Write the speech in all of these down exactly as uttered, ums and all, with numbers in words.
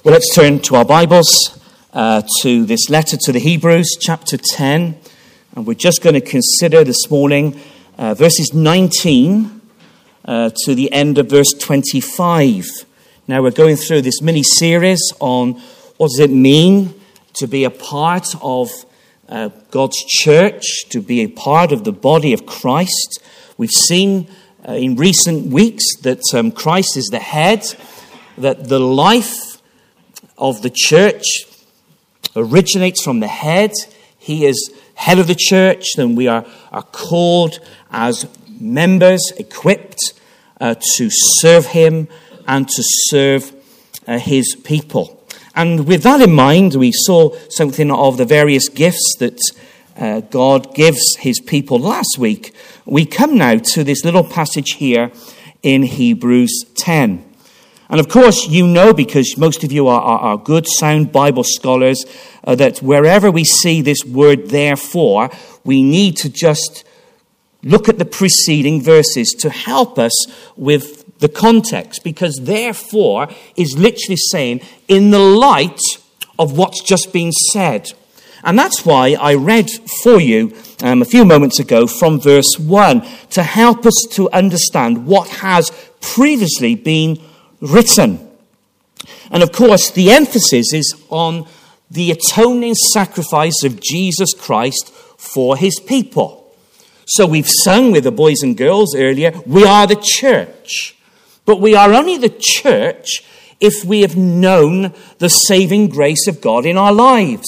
Well, let's turn to our Bibles, uh, to this letter to the Hebrews, chapter ten. And we're just going to consider this morning uh, verses nineteen uh, to the end of verse twenty-five. Now, we're going through this mini-series on what does it mean to be a part of uh, God's church, to be a part of the body of Christ. We've seen uh, in recent weeks that um, Christ is the head, that the life of the church originates from the head. He is head of the church, and we are, are called as members, equipped uh, to serve him and to serve uh, his people. And with that in mind, we saw something of the various gifts that uh, God gives his people last week. We come now to this little passage here in Hebrews ten. And of course, you know, because most of you are, are, are good, sound Bible scholars, uh, that wherever we see this word therefore, we need to just look at the preceding verses to help us with the context. Because therefore is literally saying, in the light of what's just been said. And that's why I read for you um, a few moments ago from verse one, to help us to understand what has previously been written. And of course, the emphasis is on the atoning sacrifice of Jesus Christ for his people. So we've sung with the boys and girls earlier, we are the church. But we are only the church if we have known the saving grace of God in our lives.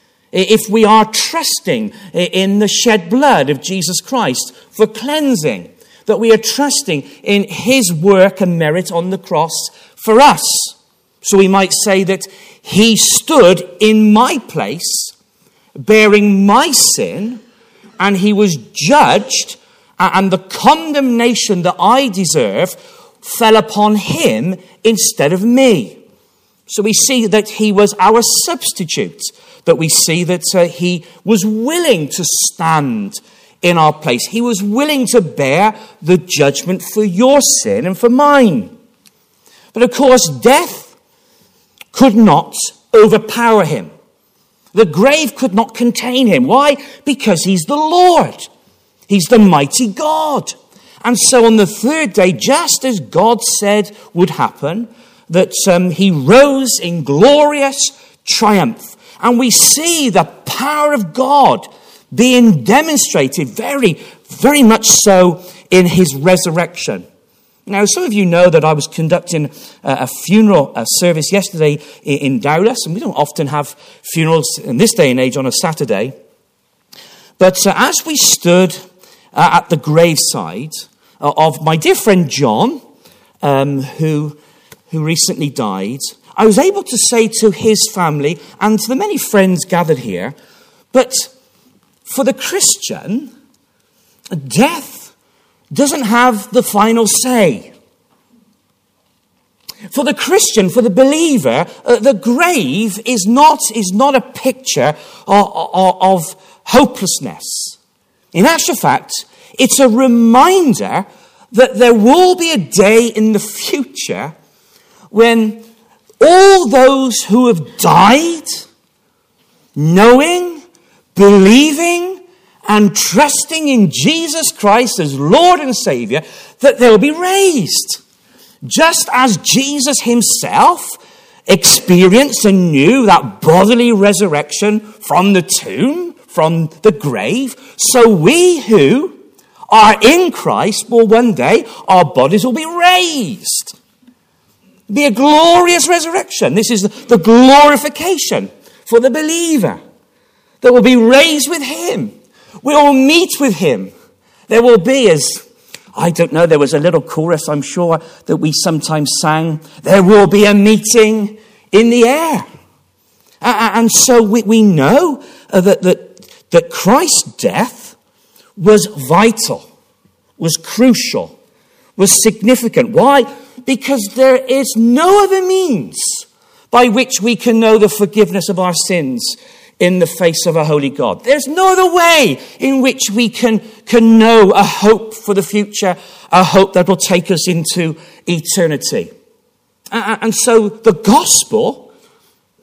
If we are trusting in the shed blood of Jesus Christ for cleansing. That we are trusting in his work and merit on the cross for us. So we might say that he stood in my place, bearing my sin, and he was judged, and the condemnation that I deserve fell upon him instead of me. So we see that he was our substitute, that we see that uh, he was willing to stand in our place. He was willing to bear the judgment for your sin and for mine. But of course, death could not overpower him. The grave could not contain him. Why? Because he's the Lord. He's the mighty God. And so on the third day, just as God said would happen, that um, he rose in glorious triumph. And we see the power of God being demonstrated very, very much so in his resurrection. Now, some of you know that I was conducting a funeral service yesterday in Dowlas, and we don't often have funerals in this day and age on a Saturday. But uh, as we stood uh, at the graveside of my dear friend John, um, who, who recently died, I was able to say to his family and to the many friends gathered here, but for the Christian, death doesn't have the final say. For the Christian, for the believer, uh, the grave is not, is not a picture of, of, of hopelessness. In actual fact, it's a reminder that there will be a day in the future when all those who have died, knowing, believing and trusting in Jesus Christ as Lord and Savior, that they'll be raised. Just as Jesus himself experienced and knew that bodily resurrection from the tomb, from the grave, so we who are in Christ will one day, our bodies will be raised. It'll be a glorious resurrection. This is the glorification for the believer. That will be raised with him. We will meet with him. There will be, as, I don't know, there was a little chorus, I'm sure, that we sometimes sang, there will be a meeting in the air. And so we, we know that, that, that Christ's death was vital, was crucial, was significant. Why? Because there is no other means by which we can know the forgiveness of our sins in the face of a holy God. There's no other way in which we can, can know a hope for the future, a hope that will take us into eternity. And so the gospel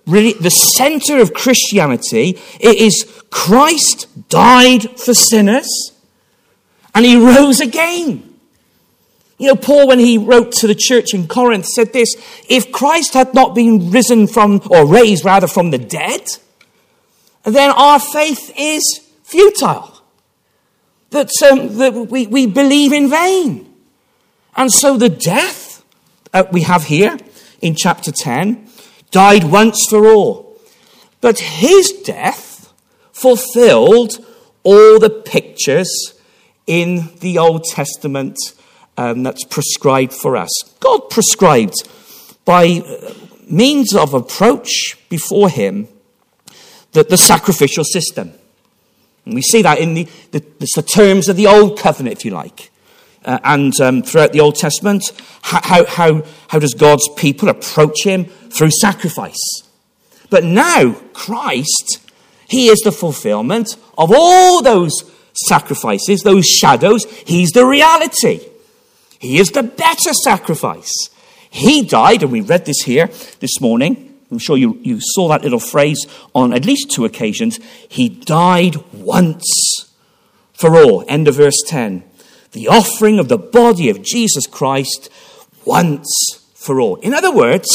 really the center of Christianity. It is Christ died for sinners and he rose again. You know, Paul, when he wrote to the church in Corinth, said this: if Christ had not been risen from, or raised rather from the dead, then our faith is futile. That, um, that we, we believe in vain. And so the death uh, we have here in chapter ten died once for all. But his death fulfilled all the pictures in the Old Testament um, that's prescribed for us. God prescribed by means of approach before him the, the sacrificial system. And we see that in the, the, the terms of the Old Covenant, if you like. Uh, and um, throughout the Old Testament, how, how, how does God's people approach him? Through sacrifice. But now, Christ, he is the fulfillment of all those sacrifices, those shadows. He's the reality. He is the better sacrifice. He died, and we read this here this morning. I'm sure you, you saw that little phrase on at least two occasions. He died once for all. End of verse ten. The offering of the body of Jesus Christ once for all. In other words,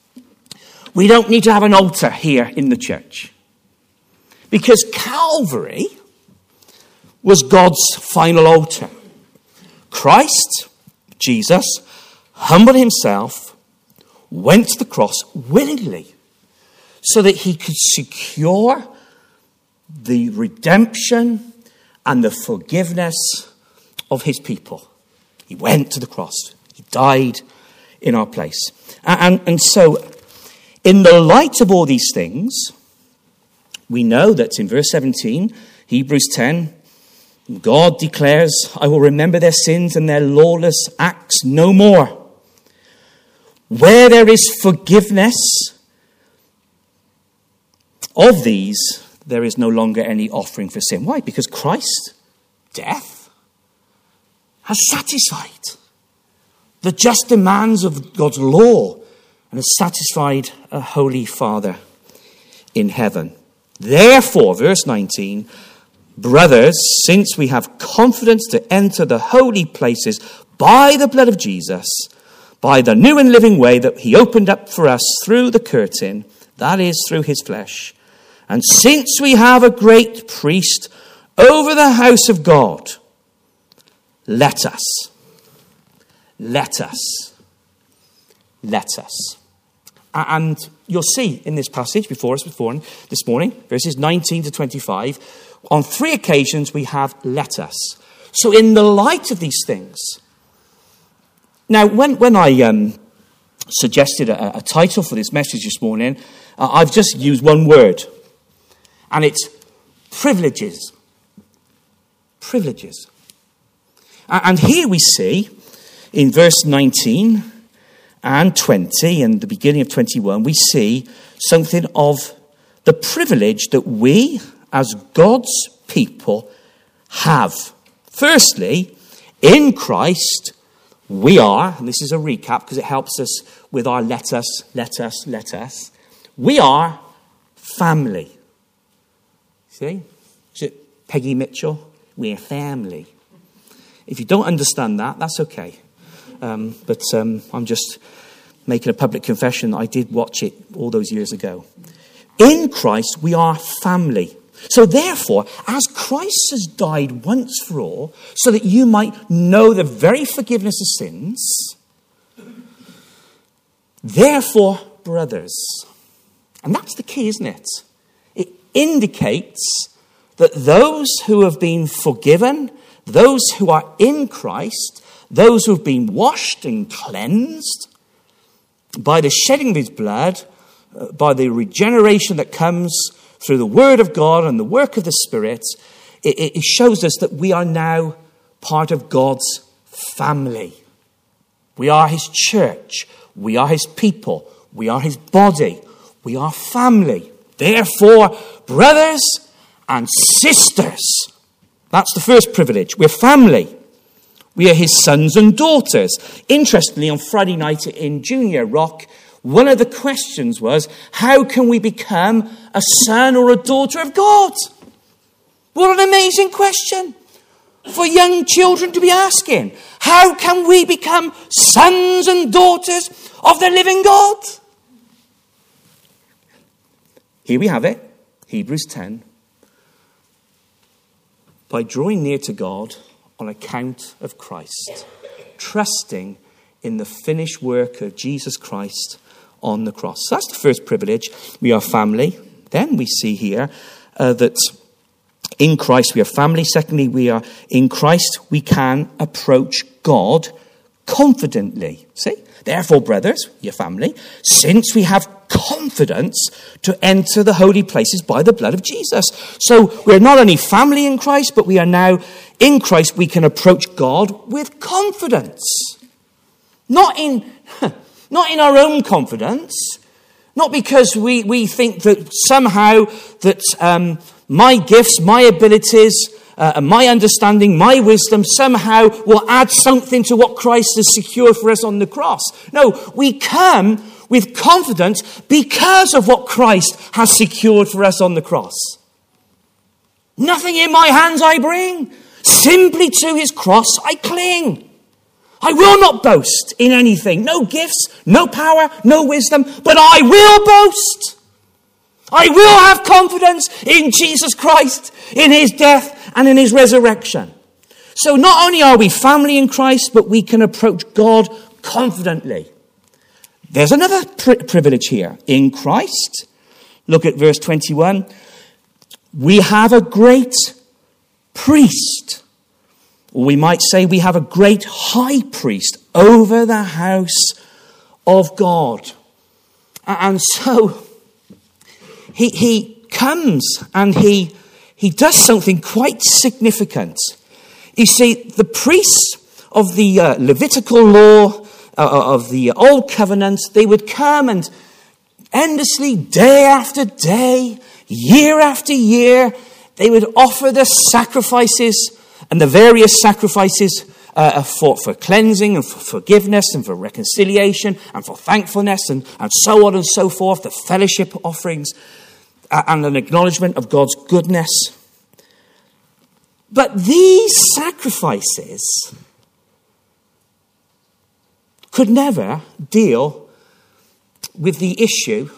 we don't need to have an altar here in the church. Because Calvary was God's final altar. Christ, Jesus, humbled himself, went to the cross willingly so that he could secure the redemption and the forgiveness of his people. He went to the cross. He died in our place. And, and, and so, in the light of all these things, we know that in verse seventeen, Hebrews ten, God declares, I will remember their sins and their lawless acts no more. Where there is forgiveness of these, there is no longer any offering for sin. Why? Because Christ's death has satisfied the just demands of God's law and has satisfied a holy Father in heaven. Therefore, verse nineteen, brothers, since we have confidence to enter the holy places by the blood of Jesus, by the new and living way that he opened up for us through the curtain, that is, through his flesh. And since we have a great priest over the house of God, let us, let us, let us. And you'll see in this passage before us before this morning, verses nineteen to twenty-five, on three occasions we have let us. So in the light of these things, now when, when I um, suggested a, a title for this message this morning, uh, I've just used one word, and it's privileges. Privileges. And here we see in verse nineteen and twenty and the beginning of twenty-one, we see something of the privilege that we as God's people have. Firstly, in Christ, we are, and this is a recap because it helps us with our let us, let us, let us. We are family. See? Is it Peggy Mitchell? We're family. If you don't understand that, that's okay. Um, but um, I'm just making a public confession. I did watch it all those years ago. In Christ, we are family. So therefore, as Christ has died once for all, so that you might know the very forgiveness of sins, therefore, brothers, and that's the key, isn't it? It indicates that those who have been forgiven, those who are in Christ, those who have been washed and cleansed by the shedding of his blood, uh, by the regeneration that comes through the word of God and the work of the Spirit, it, it shows us that we are now part of God's family. We are his church. We are his people. We are his body. We are family. Therefore, brothers and sisters, that's the first privilege. We're family. We are his sons and daughters. Interestingly, on Friday night in Junior Rock, One of the questions was, how can we become a son or a daughter of God? What an amazing question for young children to be asking. How can we become sons and daughters of the living God? Here we have it, Hebrews ten. By drawing near to God on account of Christ, trusting in the finished work of Jesus Christ on the cross. So that's the first privilege. We are family. Then we see here uh, that in Christ we are family. Secondly, we are in Christ we can approach God confidently. See? Therefore, brothers, your family, since we have confidence to enter the holy places by the blood of Jesus. So we're not only family in Christ, but we are now in Christ. We can approach God with confidence. Not in, not in our own confidence. Not because we, we think that somehow that um, my gifts, my abilities, uh, my understanding, my wisdom somehow will add something to what Christ has secured for us on the cross. No, we come with confidence because of what Christ has secured for us on the cross. Nothing in my hands I bring. Simply to his cross I cling. I will not boast in anything. No gifts, no power, no wisdom, but I will boast. I will have confidence in Jesus Christ, in his death and in his resurrection. So not only are we family in Christ, but we can approach God confidently. There's another pri- privilege here. In Christ, look at verse twenty-one. We have a great priest. Or we might say we have a great high priest over the house of God. And so he, he comes and he, he does something quite significant. You see, the priests of the uh, Levitical law, uh, of the Old Covenant, they would come and endlessly, day after day, year after year, they would offer the sacrifices and the various sacrifices uh, for, for cleansing and for forgiveness and for reconciliation and for thankfulness and, and so on and so forth, the fellowship offerings uh, and an acknowledgement of God's goodness. But these sacrifices could never deal with the issue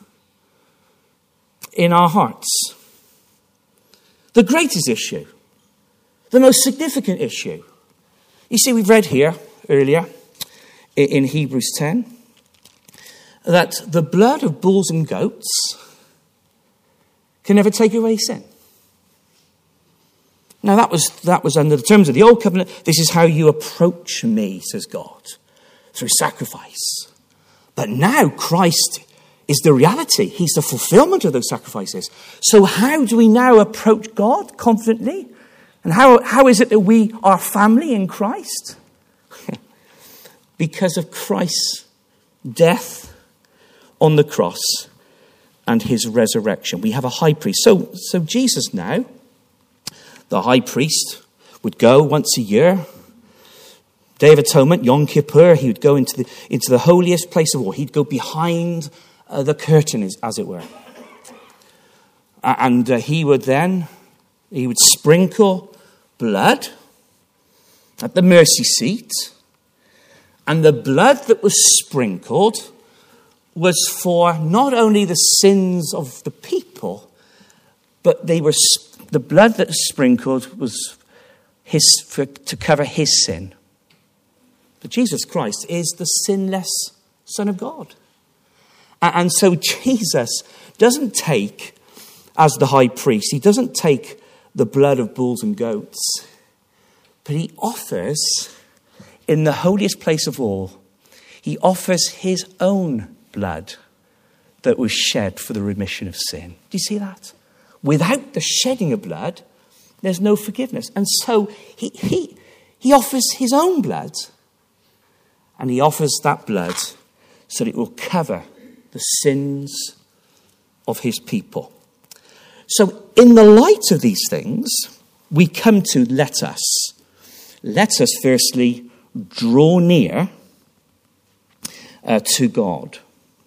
in our hearts. The greatest issue. The most significant issue. You see, we've read here earlier in Hebrews ten that the blood of bulls and goats can never take away sin. Now that was that was under the terms of the Old Covenant. This is how you approach me, says God, through sacrifice. But now Christ is the reality. He's the fulfillment of those sacrifices. So how do we now approach God confidently? And how, how is it that we are family in Christ? Because of Christ's death on the cross and his resurrection. We have a high priest. So, so Jesus now, the high priest, would go once a year. Day of Atonement, Yom Kippur, he would go into the, into the holiest place of all. He'd go behind uh, the curtain, as it were. Uh, and uh, he would then, he would sprinkle blood at the mercy seat, and the blood that was sprinkled was for not only the sins of the people, but they were the blood that was sprinkled was his for, to cover his sin. But Jesus Christ is the sinless Son of God, and so Jesus doesn't take, as the high priest, he doesn't take the blood of bulls and goats, but he offers, in the holiest place of all, he offers his own blood that was shed for the remission of sin. Do you see that? Without the shedding of blood, there's no forgiveness. And so he, he, he offers his own blood, and he offers that blood so that it will cover the sins of his people. So in the light of these things, we come to let us. Let us firstly draw near uh, to God.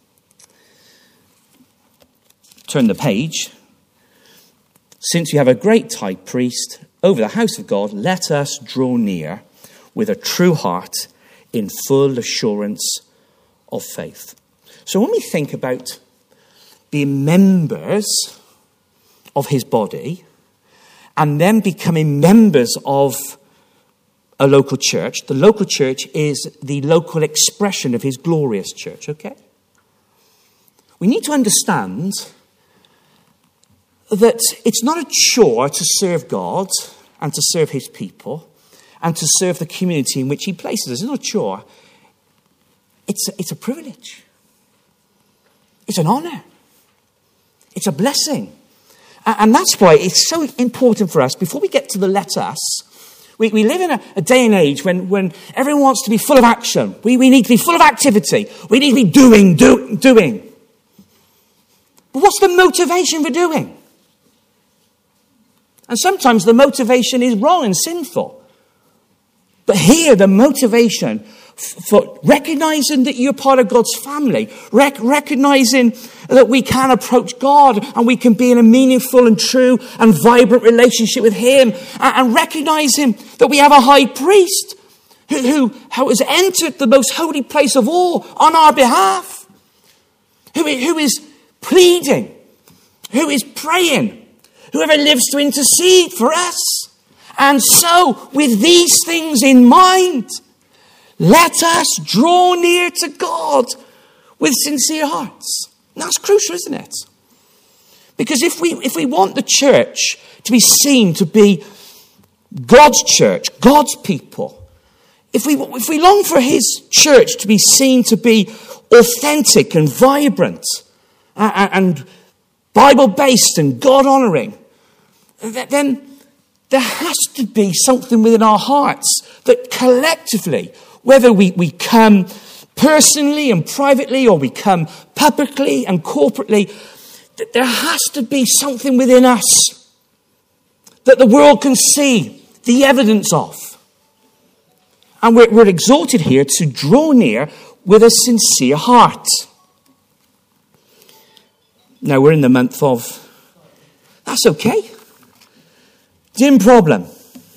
turn the page. Since we have a great high priest over the house of God, let us draw near with a true heart in full assurance of faith. So when we think about being members of his body and then becoming members of a local church, the local church is the local expression of his glorious church, okay? We need to understand that it's not a chore to serve God and to serve his people and to serve the community in which he places us. It's not a chore. It's a, it's a privilege. It's an honor. It's a blessing. And that's why it's so important for us, before we get to the let us, we, we live in a, a day and age when, when everyone wants to be full of action. We, we need to be full of activity. We need to be doing, do, doing. But what's the motivation for doing? And sometimes the motivation is wrong and sinful. But here, the motivation f- for recognizing that you're part of God's family, rec- recognizing that we can approach God and we can be in a meaningful and true and vibrant relationship with him, and, and recognizing that we have a high priest who, who, who has entered the most holy place of all on our behalf, who, who is pleading, who is praying, whoever lives to intercede for us. And so, with these things in mind, let us draw near to God with sincere hearts. And that's crucial, isn't it? Because if we if we want the church to be seen to be God's church, God's people, if we if we long for his church to be seen to be authentic and vibrant and, and Bible-based and God-honoring, then there has to be something within our hearts that collectively, whether we, we come personally and privately or we come publicly and corporately, that there has to be something within us that the world can see the evidence of. And we're, we're exhorted here to draw near with a sincere heart. Now, we're in the month of... That's okay. Dim problem.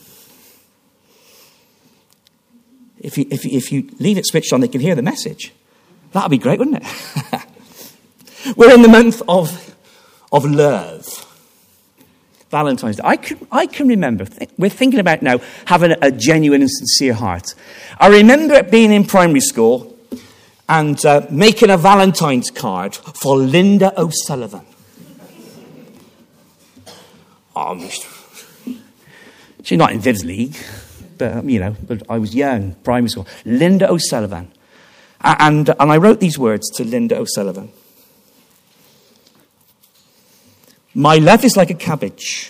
If you, if, you, if you leave it switched on, they can hear the message. That would be great, wouldn't it? We're in the month of, of love. Valentine's Day. I can, I can remember, th- we're thinking about now having a, a genuine and sincere heart. I remember being in primary school and uh, making a Valentine's card for Linda O'Sullivan. Oh, she's not in Viv's league, but, you know, but I was young, primary school. Linda O'Sullivan. And, and I wrote these words to Linda O'Sullivan. My love is like a cabbage,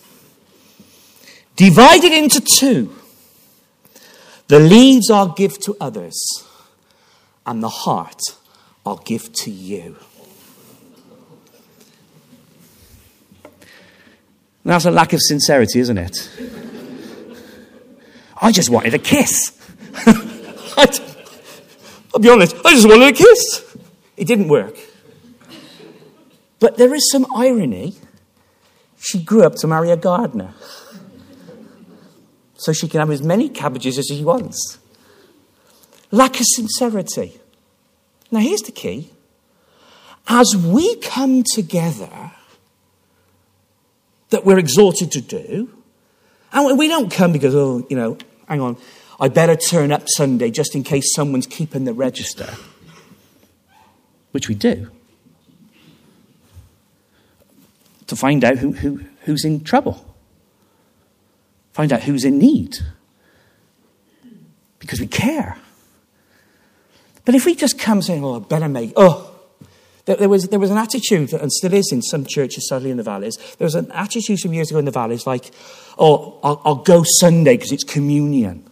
divided into two. The leaves I'll give to others, and the heart I'll give to you. That's a lack of sincerity, isn't it? I just wanted a kiss. I'll be honest, I just wanted a kiss. It didn't work. But there is some irony. She grew up to marry a gardener, so she can have as many cabbages as she wants. Lack of sincerity. Now here's the key. As we come together, that we're exhorted to do, and we don't come because, oh, you know, hang on, I better turn up Sunday just in case someone's keeping the register, which we do, to find out who, who who's in trouble, find out who's in need, because we care. But if we just come saying, oh, I better make, oh, there, there was there was an attitude, and still is in some churches, sadly in the valleys, there was an attitude some years ago in the valleys like, oh, I'll, I'll go Sunday because it's communion.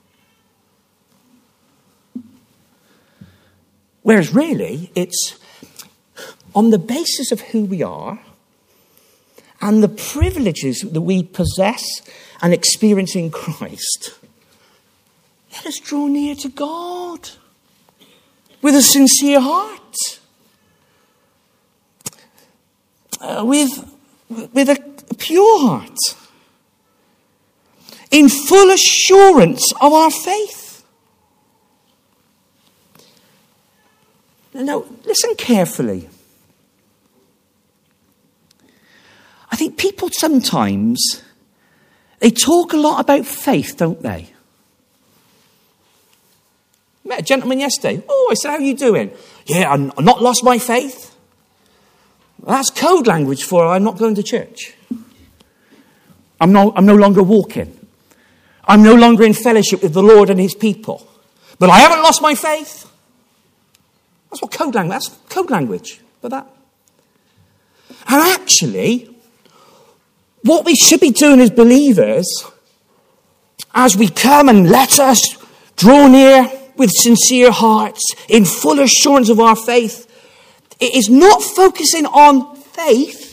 Whereas really, it's on the basis of who we are and the privileges that we possess and experience in Christ, let us draw near to God with a sincere heart. uh, with, with a, a pure heart, in full assurance of our faith. Now, listen carefully. I think people sometimes, they talk a lot about faith, don't they? I met a gentleman yesterday. Oh, I said, how are you doing? Yeah, I'm, I'm not lost my faith. Well, that's code language for I'm not going to church. I'm no, I'm no longer walking. I'm no longer in fellowship with the Lord and his people. But I haven't lost my faith. That's what code language, that's code language for that. And actually, what we should be doing as believers, as we come and let us draw near with sincere hearts, in full assurance of our faith, it is not focusing on faith,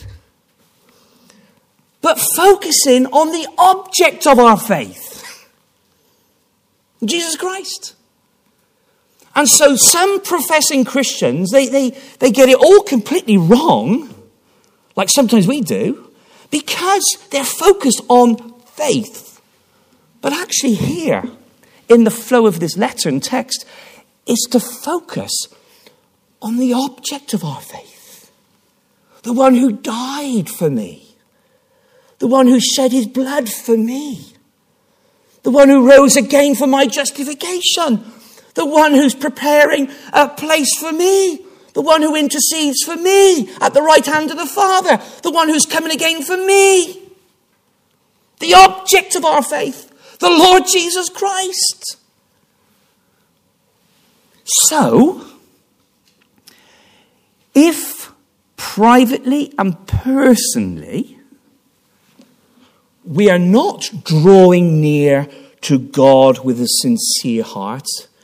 but focusing on the object of our faith, Jesus Christ. And so some professing Christians, they, they, they get it all completely wrong, like sometimes we do, because they're focused on faith. But actually here, in the flow of this letter and text, is to focus on the object of our faith. The one who died for me. The one who shed his blood for me. The one who rose again for my justification. The one who's preparing a place for me. The one who intercedes for me at the right hand of the Father. The one who's coming again for me. The object of our faith. The Lord Jesus Christ. So, if privately and personally we are not drawing near to God with a sincere heart,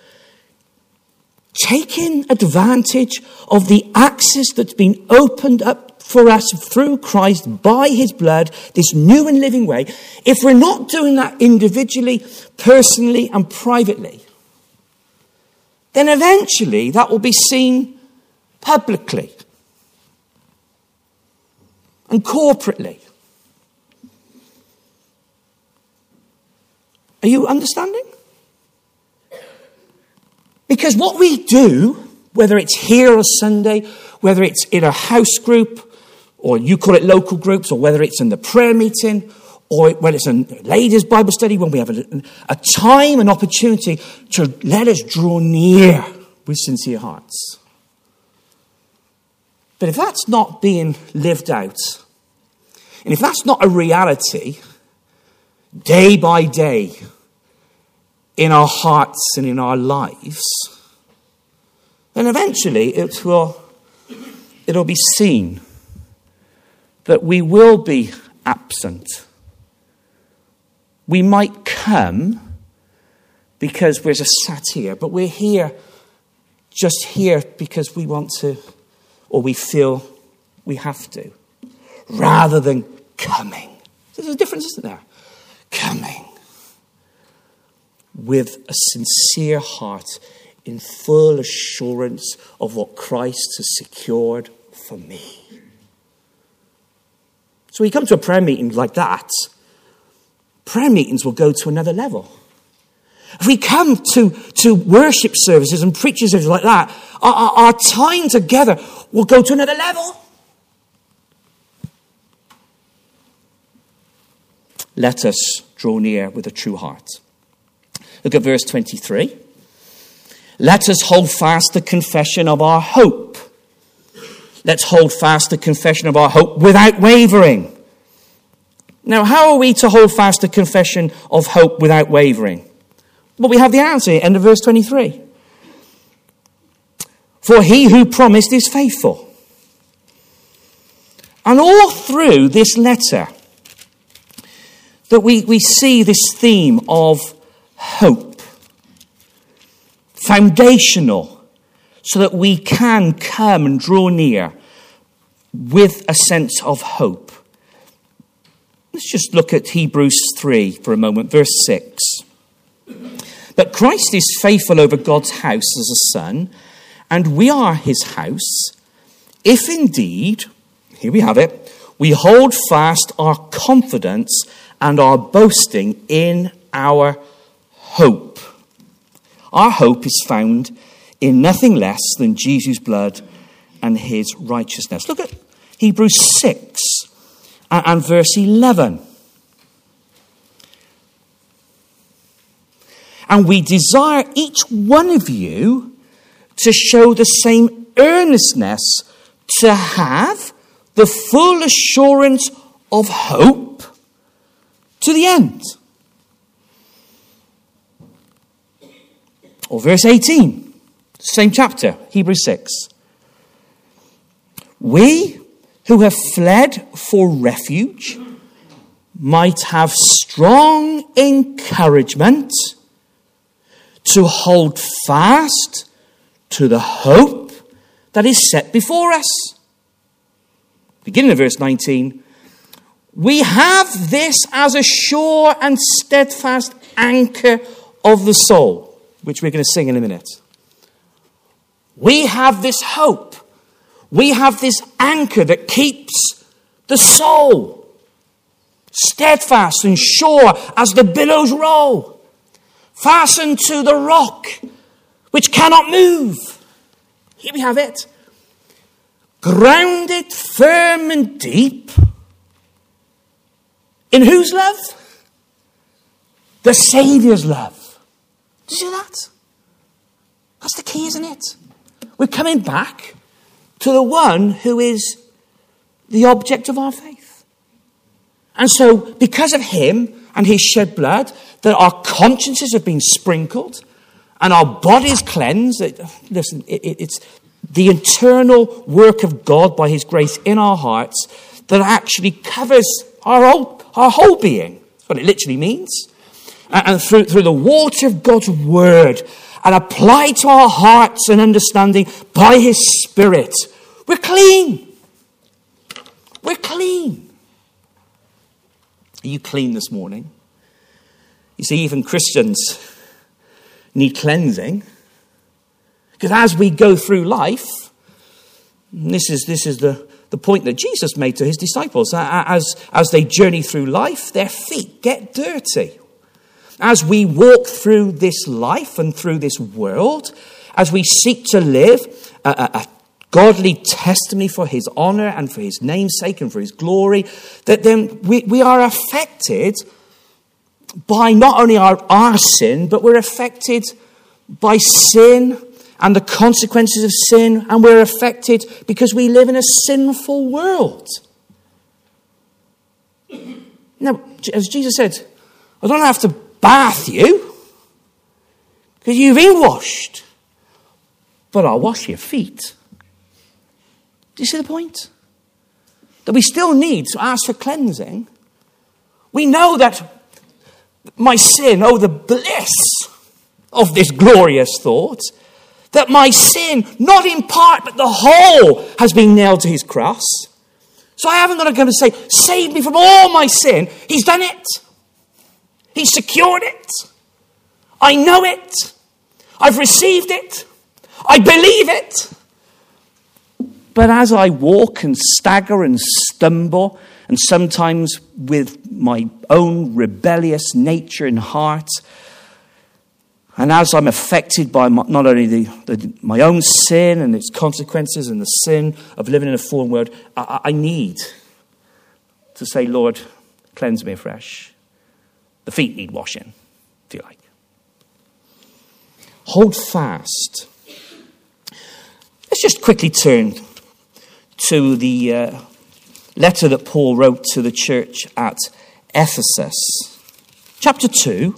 taking advantage of the access that's been opened up for us through Christ by his blood, this new and living way, if we're not doing that individually, personally, and privately, then eventually that will be seen publicly and corporately. Are you understanding? Because what we do, whether it's here on Sunday, whether it's in a house group, or you call it local groups, or whether it's in the prayer meeting, or when it's a ladies' Bible study, when we have a, a time and opportunity to let us draw near with sincere hearts. But if that's not being lived out, and if that's not a reality, day by day, in our hearts and in our lives, then eventually it will, it'll be seen that we will be absent. We might come because we're just sat here, but we're here, just here because we want to, or we feel we have to, rather than coming. There's a difference, isn't there? Coming with a sincere heart, in full assurance of what Christ has secured for me. So when you come to a prayer meeting like that, prayer meetings will go to another level. If we come to, to worship services and preaching services like that, our, our, our time together will go to another level. Let us draw near with a true heart. Look at verse twenty-three. Let us hold fast the confession of our hope. Let's hold fast the confession of our hope without wavering. Now, how are we to hold fast the confession of hope without wavering? Well, we have the answer at the end of verse twenty-three. For he who promised is faithful. And all through this letter, that we, we see this theme of hope. Foundational, so that we can come and draw near with a sense of hope. Let's just look at Hebrews three for a moment, verse six. But Christ is faithful over God's house as a son, and we are his house, if indeed, here we have it, we hold fast our confidence and our boasting in our hope. Our hope is found in nothing less than Jesus' blood and his righteousness. Look at Hebrews six and verse eleven. And we desire each one of you to show the same earnestness, to have the full assurance of hope to the end. Or verse eighteen, same chapter, Hebrews six. We who have fled for refuge might have strong encouragement to hold fast to the hope that is set before us. Beginning of verse nineteen, we have this as a sure and steadfast anchor of the soul, which we're going to sing in a minute. We have this hope. We have this anchor that keeps the soul steadfast and sure as the billows roll, fastened to the rock which cannot move. Here we have it. Grounded firm and deep. In whose love? The Saviour's love. Did you see that? That's the key, isn't it? We're coming back to the one who is the object of our faith. And so, because of him and his shed blood, that our consciences have been sprinkled and our bodies cleansed. It, listen, it, it, it's the internal work of God by his grace in our hearts that actually covers our whole, our whole being. That's what it literally means. And, and through, through the water of God's word and applied to our hearts and understanding by his Spirit, we're clean. We're clean. Are you clean this morning? You see, even Christians need cleansing. Because as we go through life, this is this is the, the point that Jesus made to his disciples. As, as they journey through life, their feet get dirty. As we walk through this life and through this world, as we seek to live a, a, a godly testimony for his honor and for his name's sake and for his glory, that then we, we are affected by not only our, our sin, but we're affected by sin and the consequences of sin, and we're affected because we live in a sinful world. Now, as Jesus said, I don't have to bath you because you've been washed, but I'll wash your feet. Do you see the point? That we still need to ask for cleansing. We know that my sin, oh, the bliss of this glorious thought, that my sin, not in part, but the whole, has been nailed to his cross. So I haven't got to go and say, save me from all my sin. He's done it. He's secured it. I know it. I've received it. I believe it. But as I walk and stagger and stumble, and sometimes with my own rebellious nature and heart, and as I'm affected by my, not only the, the, my own sin and its consequences and the sin of living in a fallen world, I, I need to say, Lord, cleanse me afresh. The feet need washing, if you like. Hold fast. Let's just quickly turn to the uh, letter that Paul wrote to the church at Ephesus. Chapter two.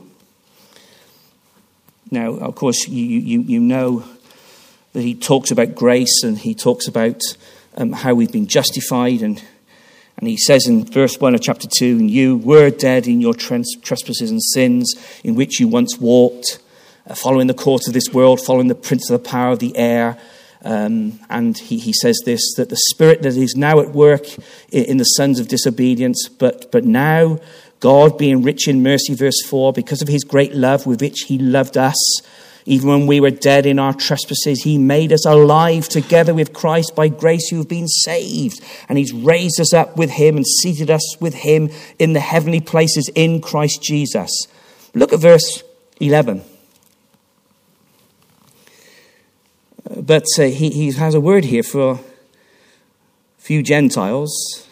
Now, of course, you, you, you know that he talks about grace and he talks about um, how we've been justified. And, and he says in verse one of chapter two, and you were dead in your trespasses and sins in which you once walked, uh, following the course of this world, following the prince of the power of the air. Um, and he, he says this, that the spirit that is now at work in, in the sons of disobedience, but, but now God, being rich in mercy, verse four, because of his great love with which he loved us, Even when we were dead in our trespasses, he made us alive together with Christ. By grace you have been saved. And he's raised us up with him and seated us with him in the heavenly places in Christ Jesus. Look at verse eleven. But uh, he, he has a word here for a few Gentiles.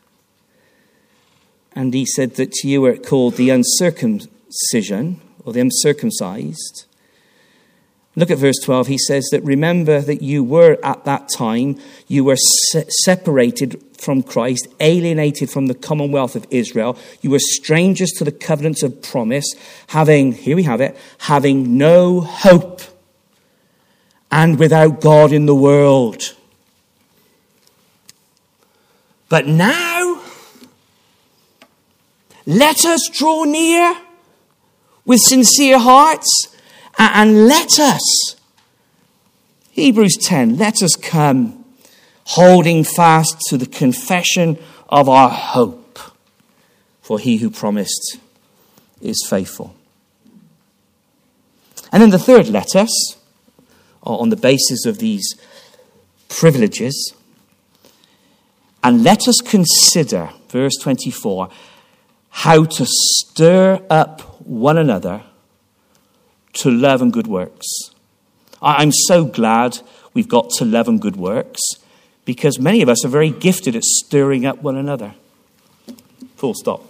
And he said that you were called the uncircumcision, or the uncircumcised. Look at verse twelve. He says that remember that you were at that time, you were se- separated from Christ, alienated from the commonwealth of Israel. You were strangers to the covenants of promise, having, here we have it, having no hope and without God in the world. But now, let us draw near with sincere hearts, and let us, Hebrews ten, let us come holding fast to the confession of our hope, for he who promised is faithful. And then the third, let us, on the basis of these privileges, and let us consider, verse twenty-four, how to stir up one another to love and good works. I'm so glad we've got to love and good works, because many of us are very gifted at stirring up one another. Full stop.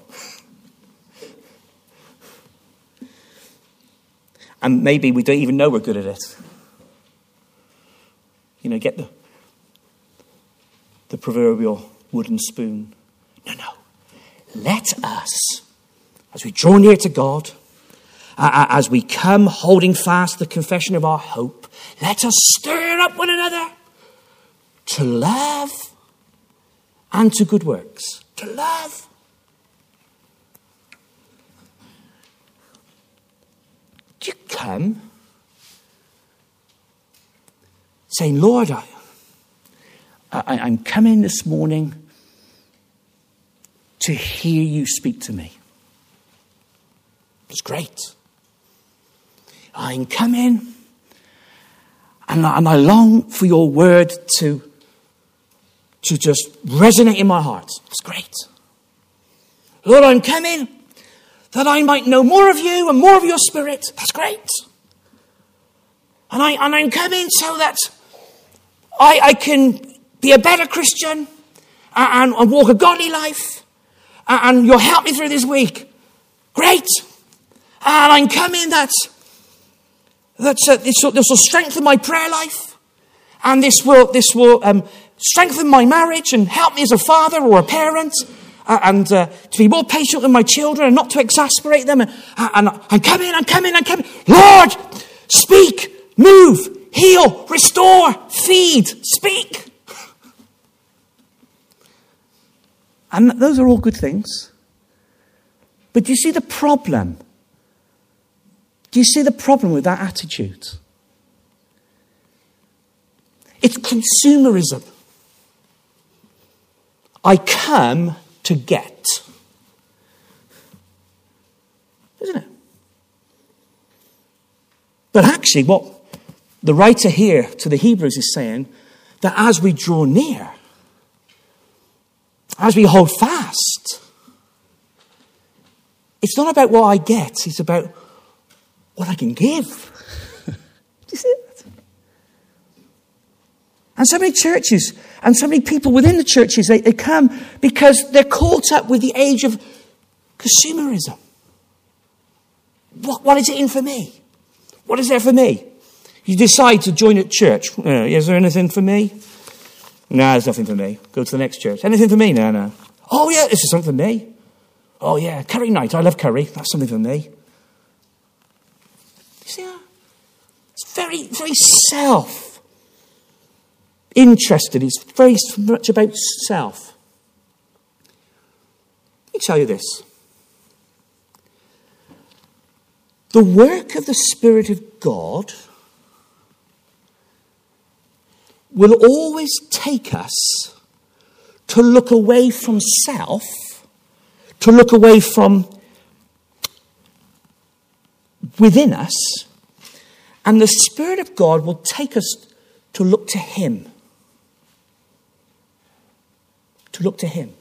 And maybe we don't even know we're good at it. You know, get the, the proverbial wooden spoon. No, no. Let us, as we draw near to God, uh, as we come holding fast the confession of our hope, let us stir up one another to love and to good works. To love. Do you come saying, Lord, I, I, I'm coming this morning to hear you speak to me. It's great. I'm coming and I, and I long for your word to, to just resonate in my heart. It's great. Lord, I'm coming that I might know more of you and more of your spirit. That's great. And, I, and I'm coming so that I, I can be a better Christian and, and walk a godly life. And you'll help me through this week. Great. And I'm coming that, that uh, this, will, this will strengthen my prayer life. And this will, this will um, strengthen my marriage and help me as a father or a parent. Uh, and uh, to be more patient with my children and not to exasperate them. And, and I'm coming, I'm coming, I'm coming. Lord, speak, move, heal, restore, feed, speak. And those are all good things. But do you see the problem? Do you see the problem with that attitude? It's consumerism. I come to get. Isn't it? But actually, what the writer here to the Hebrews is saying, that as we draw near, as we hold fast, it's not about what I get, it's about what I can give. Do you see it? And so many churches and so many people within the churches, they, they come because they're caught up with the age of consumerism. What, what is it in for me? What is there for me? You decide to join at church. Uh, is there anything for me? No, there's nothing for me. Go to the next church. Anything for me? No, no. Oh, yeah, this is something for me. Oh, yeah, curry night. I love curry. That's something for me. You see that? It's very, very self-interested. It's very much about self. Let me tell you this. The work of the Spirit of God will always take us to look away from self, to look away from within us, And the Spirit of God will take us to look to him. To look to him.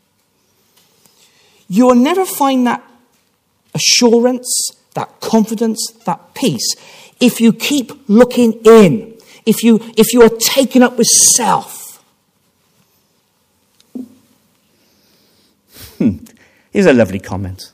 You will never find that assurance, that confidence, that peace if you keep looking in. If you, if you are taken up with self. Hmm. Here's a lovely comment.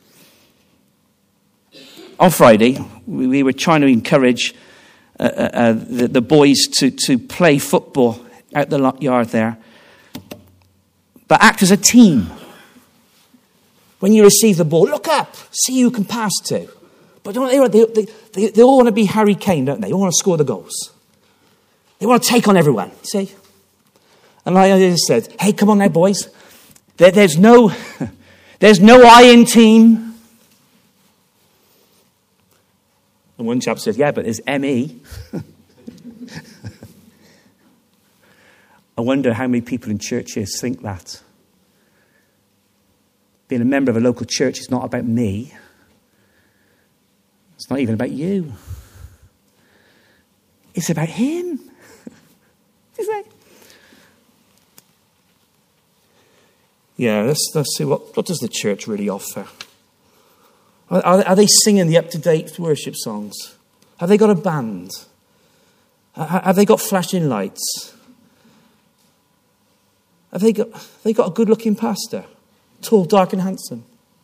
On Friday, we, we were trying to encourage uh, uh, the, the boys to, to play football out the yard there. But act as a team. When you receive the ball, look up, see who you can pass to. But don't they, they, they, they all want to be Harry Kane, don't they? They all want to score the goals. They want to take on everyone, see? And like I just said, hey, come on now, boys. There, there's no, there's no I in team. And one chap says, yeah, but there's M E. I wonder how many people in churches think that. Being a member of a local church is not about me. It's not even about you. It's about him. Isn't it? Yeah, let's, let's see, what, what does the church really offer? Are, are they singing the up-to-date worship songs? Have they got a band? Have they got flashing lights? Have they got, have they got a good-looking pastor? Tall, dark and handsome?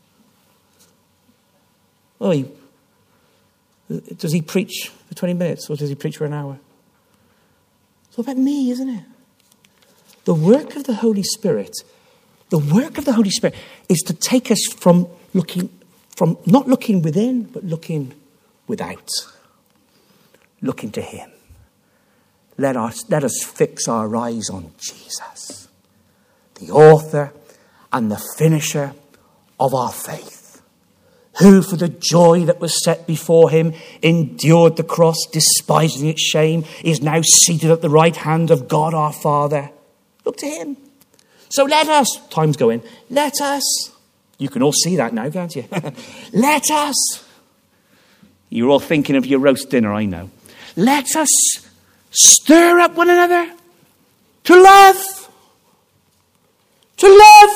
Oh, he, does he preach for twenty minutes or does he preach for an hour? It's all about me, isn't it? The work of the Holy Spirit, the work of the Holy Spirit is to take us from looking, from not looking within, but looking without. Looking to him. Let us, let us fix our eyes on Jesus, the author and the finisher of our faith, who for the joy that was set before him endured the cross, despising its shame, is now seated at the right hand of God our Father. Look to him. So let us, time's going, let us, you can all see that now, can't you? Let us, you're all thinking of your roast dinner, I know. Let us stir up one another to love. To love.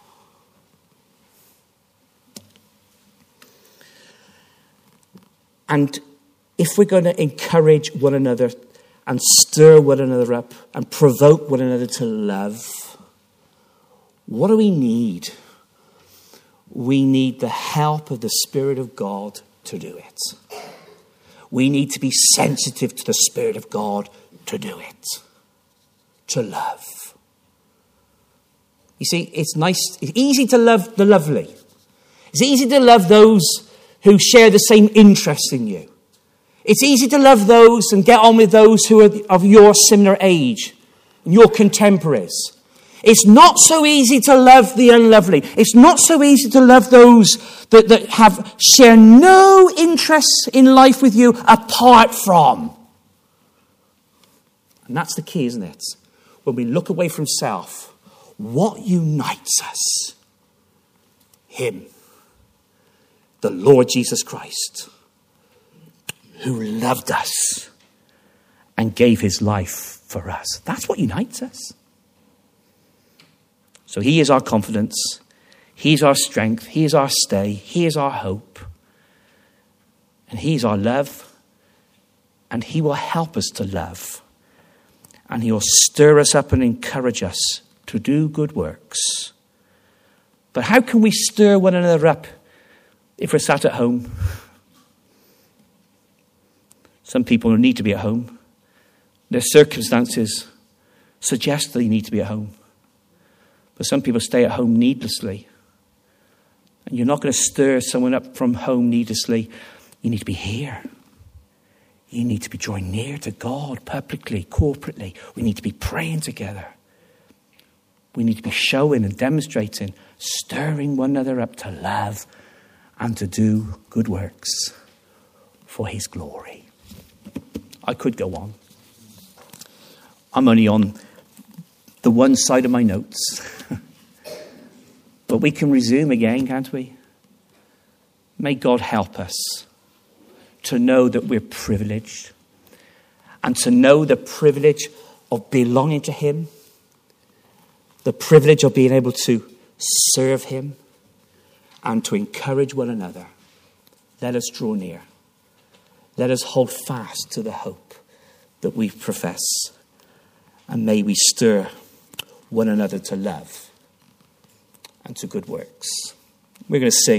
And if we're going to encourage one another and stir one another up and provoke one another to love, what do we need? We need the help of the Spirit of God to do it. We need to be sensitive to the Spirit of God to do it. To love. You see, it's nice, it's easy to love the lovely. It's easy to love those who share the same interests in you. It's easy to love those and get on with those who are of your similar age, your contemporaries. It's not so easy to love the unlovely. It's not so easy to love those that, that have share no interests in life with you apart from. And that's the key, isn't it? When we look away from self, what unites us? Him. The Lord Jesus Christ, who loved us and gave his life for us. That's what unites us. So he is our confidence. He is our strength. He is our stay. He is our hope. And he is our love. And he will help us to love. And he will stir us up and encourage us to do good works. But how can we stir one another up if we're sat at home? Some people need to be at home. Their circumstances suggest they need to be at home. But some people stay at home needlessly. And you're not going to stir someone up from home needlessly. You need to be here. You need to be drawing near to God publicly, corporately. We need to be praying together. We need to be showing and demonstrating, stirring one another up to love and to do good works for his glory. I could go on. I'm only on the one side of my notes. But we can resume again, can't we? May God help us to know that we're privileged and to know the privilege of belonging to him, the privilege of being able to serve him and to encourage one another. Let us draw near. Let us hold fast to the hope that we profess. And may we stir one another to love and to good works. We're going to sing.